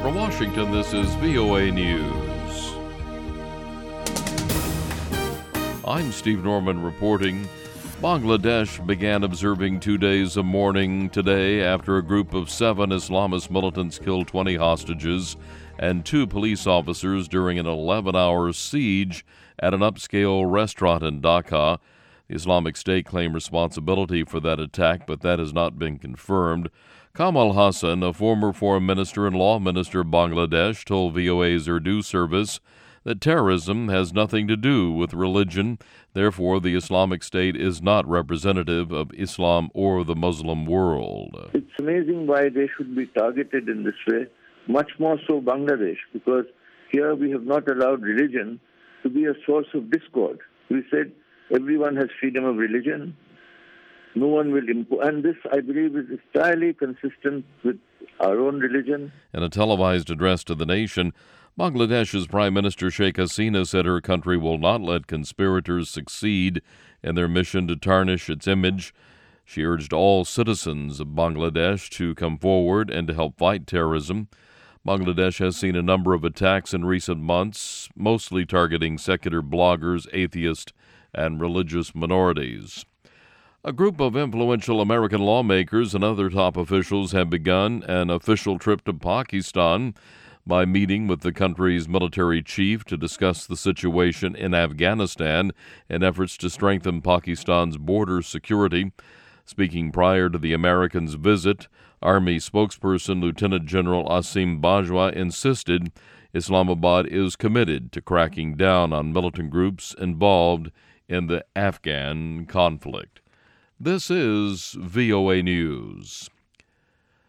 From Washington, this is VOA News. I'm Steve Norman reporting. Bangladesh began observing 2 days of mourning today after a group of 7 Islamist militants killed 20 hostages and 2 police officers during an 11-hour siege at an upscale restaurant in Dhaka. The Islamic State claimed responsibility for that attack, but that has not been confirmed. Kamal Hassan, a former foreign minister and law minister of Bangladesh, told VOA's Urdu service that terrorism has nothing to do with religion. Therefore, the Islamic State is not representative of Islam or the Muslim world. It's amazing why they should be targeted in this way, much more so Bangladesh, because here we have not allowed religion to be a source of discord. We said everyone has freedom of religion. No one will impose. And this, I believe, is entirely consistent with our own religion. In a televised address to the nation, Bangladesh's Prime Minister Sheikh Hasina said her country will not let conspirators succeed in their mission to tarnish its image. She urged all citizens of Bangladesh to come forward and to help fight terrorism. Bangladesh has seen a number of attacks in recent months, mostly targeting secular bloggers, atheists, and religious minorities. A group of influential American lawmakers and other top officials have begun an official trip to Pakistan by meeting with the country's military chief to discuss the situation in Afghanistan in efforts to strengthen Pakistan's border security. Speaking prior to the Americans' visit, Army spokesperson Lieutenant General Asim Bajwa insisted Islamabad is committed to cracking down on militant groups involved in the Afghan conflict. This is VOA News.